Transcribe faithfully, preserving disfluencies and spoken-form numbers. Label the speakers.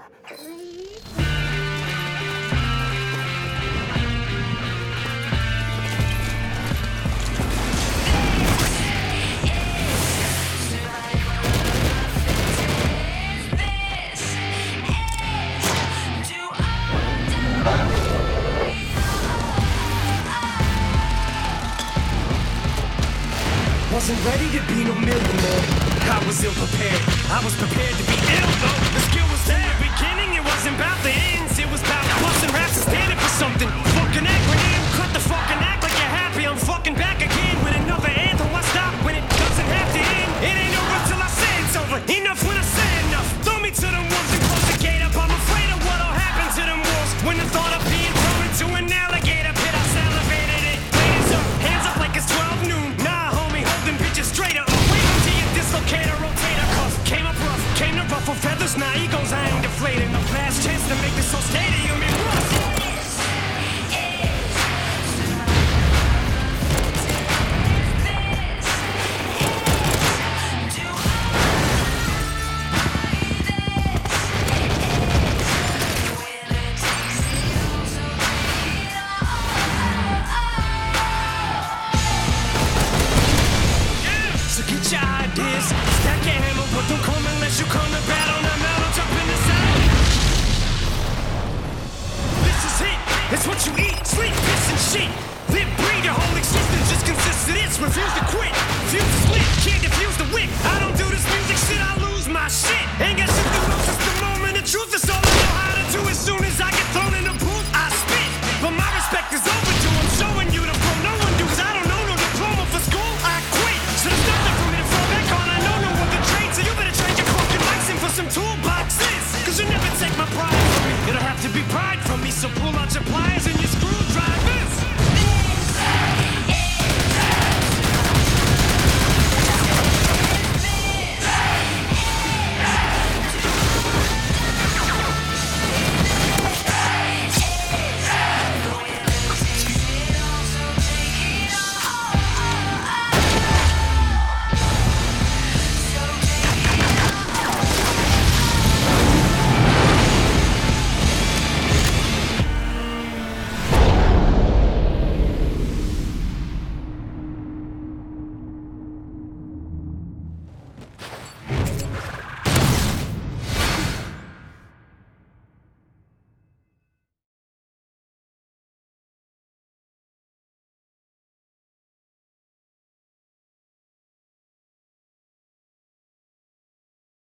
Speaker 1: Wasn't ready to be no millionaire. I was ill prepared. I was prepared to be ill though. The skill was there. In the beginning, it wasn't about the ends. It was about busting raps and standing for something. Fucking acronym. Cut the fucking act like you're happy. I'm fucking back again with another anthem. Why stop when it doesn't have to end? It ain't over till I say it's over. Enough when I say enough. Throw me to them wolves and close the gate up. I'm afraid of what'll happen to them wolves when the thought of being thrown into an alligator pit. I salivated it. Ladies up, hands up like it's twelve noon. Nah, homie, holding bitches straight up. Wait until you dislocate a rotator cuff. Came up rough, came to ruffle feathers. Now egos, I ain't deflating. The last chance to make this whole stadium in rust. Stack your hammer, but don't come unless you come to battle. Now mount up in the saddle. This is it, it's what you eat, sleep, piss and shit. Live, breathe, your whole existence just consists of this. Refuse to quit,